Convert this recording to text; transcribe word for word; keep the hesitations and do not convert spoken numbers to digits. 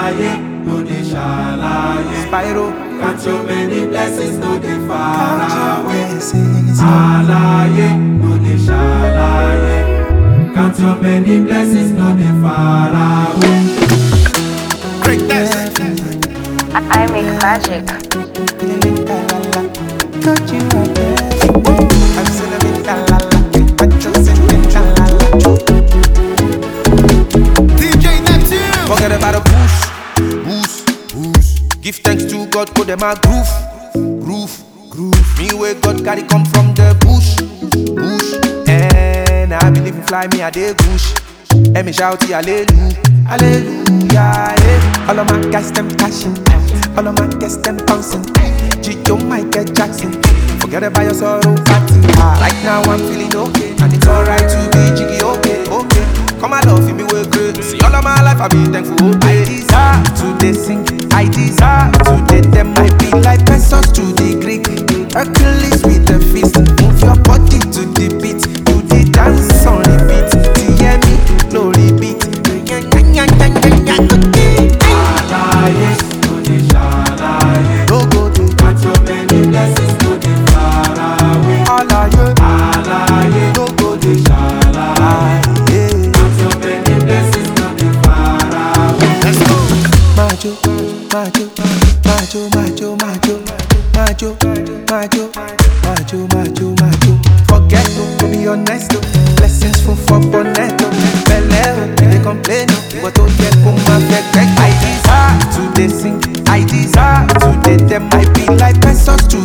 Alaye, no dey shalaye. Spyro, count your many blessings, no dey far away. Alaye, no dey shalaye. Count your many blessings, no dey far away. Greatness. I, I make magic. Don't you I'm celebrating la la la. I'm just singing la la la. D J Neptune. Forget about the boost, boost, boost. Give thanks to God, put them a groove, groove, groove. Me where God carry come from the bush, bush. And I believe in fly me a day bush. And me shout hallelujah, hallelujah. Yeah. All of my guys them cashing, all of my guys them bouncing. Gio Michael Jackson. Forget about your sorrow, party. Ah, right now I'm feeling okay, and it's alright to be jiggy, okay, okay. Come and love me way great. See all of my life I be thankful. I desire to they sing, I desire to they them. I be like pesos to the Greek, Hercules with the fist. Move your body to the beat, do the dance on repeat. Hear me, no repeat. Alaye, no dey shalaye. No go to Count your many blessings, no dey far away. Alaye, Alaye, no go to shalaye. Count your many blessings, no dey far away. Let's go. Majo, majo, majo, majo, majo, majo, majo, majo, majo, majo. Forget to be honest, oh. Blessings full for bonetto. Belle, they complain, oh. But don't get come and I desire to they sing, I desire to they them. I be like pesos to